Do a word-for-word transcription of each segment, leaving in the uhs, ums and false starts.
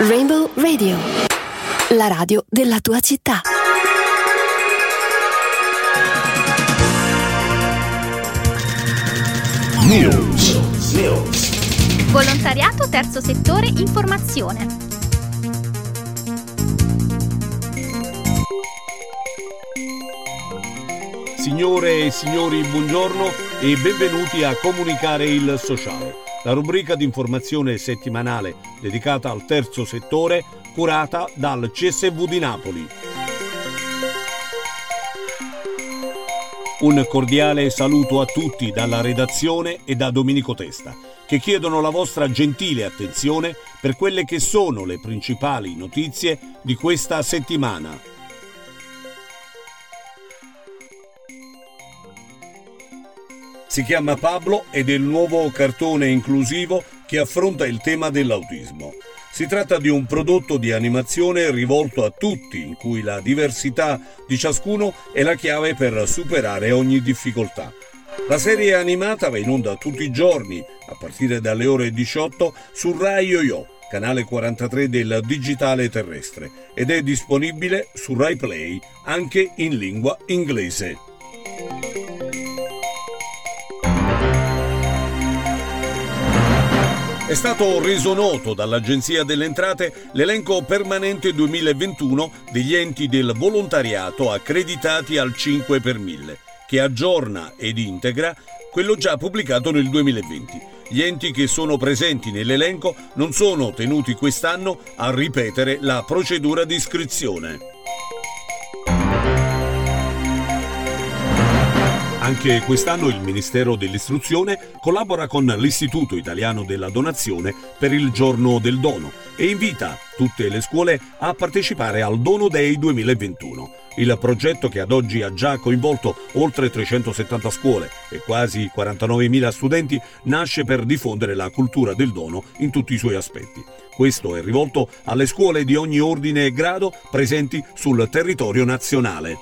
Rainbow Radio, la radio della tua città. News. News. Volontariato terzo settore informazione. Signore e signori, buongiorno e benvenuti a Comunicare il Sociale, la rubrica di informazione settimanale dedicata al terzo settore, curata dal C S V di Napoli. Un cordiale saluto a tutti dalla redazione e da Domenico Testa, che chiedono la vostra gentile attenzione per quelle che sono le principali notizie di questa settimana. Si chiama Pablo ed è il nuovo cartone inclusivo che affronta il tema dell'autismo. Si tratta di un prodotto di animazione rivolto a tutti, in cui la diversità di ciascuno è la chiave per superare ogni difficoltà. La serie animata va in onda tutti i giorni, a partire dalle ore diciotto, su Rai Yo-Yo, canale quarantatré del digitale terrestre, ed è disponibile su Rai Play anche in lingua inglese. È stato reso noto dall'Agenzia delle Entrate l'elenco permanente duemilaventuno degli enti del volontariato accreditati al cinque per mille, che aggiorna ed integra quello già pubblicato nel duemilaventi. Gli enti che sono presenti nell'elenco non sono tenuti quest'anno a ripetere la procedura di iscrizione. Anche quest'anno il Ministero dell'Istruzione collabora con l'Istituto Italiano della Donazione per il Giorno del Dono e invita tutte le scuole a partecipare al Dono Day duemilaventuno. Il progetto, che ad oggi ha già coinvolto oltre trecentosettanta scuole e quasi quarantanovemila studenti, nasce per diffondere la cultura del dono in tutti i suoi aspetti. Questo è rivolto alle scuole di ogni ordine e grado presenti sul territorio nazionale.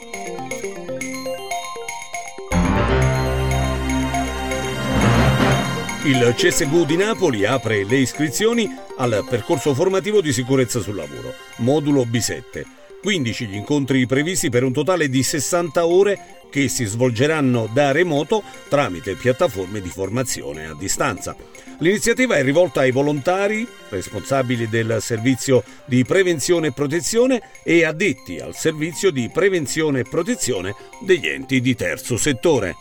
Il C S V di Napoli apre le iscrizioni al percorso formativo di sicurezza sul lavoro, modulo B sette. quindici gli incontri previsti per un totale di sessanta ore che si svolgeranno da remoto tramite piattaforme di formazione a distanza. L'iniziativa è rivolta ai volontari, responsabili del servizio di prevenzione e protezione e addetti al servizio di prevenzione e protezione degli enti di terzo settore.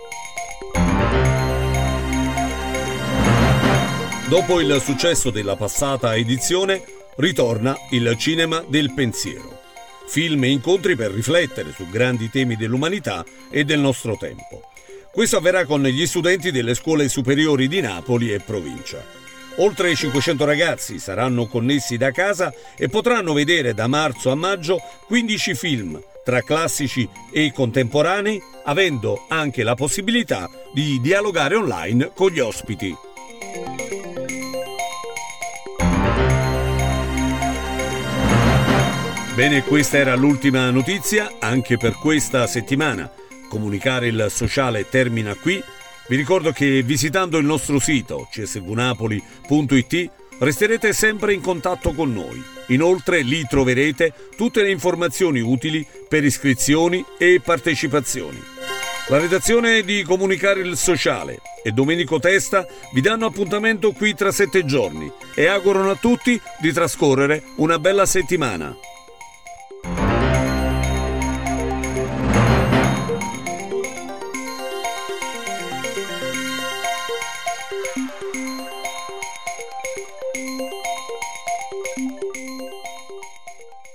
Dopo il successo della passata edizione, ritorna il Cinema del Pensiero. Film e incontri per riflettere su grandi temi dell'umanità e del nostro tempo. Questo avverrà con gli studenti delle scuole superiori di Napoli e provincia. Oltre cinquecento ragazzi saranno connessi da casa e potranno vedere da marzo a maggio quindici film, tra classici e contemporanei, avendo anche la possibilità di dialogare online con gli ospiti. Bene, questa era l'ultima notizia anche per questa settimana. Comunicare il Sociale termina qui. Vi ricordo che visitando il nostro sito c s v napoli punto i t resterete sempre in contatto con noi. Inoltre lì troverete tutte le informazioni utili per iscrizioni e partecipazioni. La redazione di Comunicare il Sociale e Domenico Testa vi danno appuntamento qui tra sette giorni e augurano a tutti di trascorrere una bella settimana.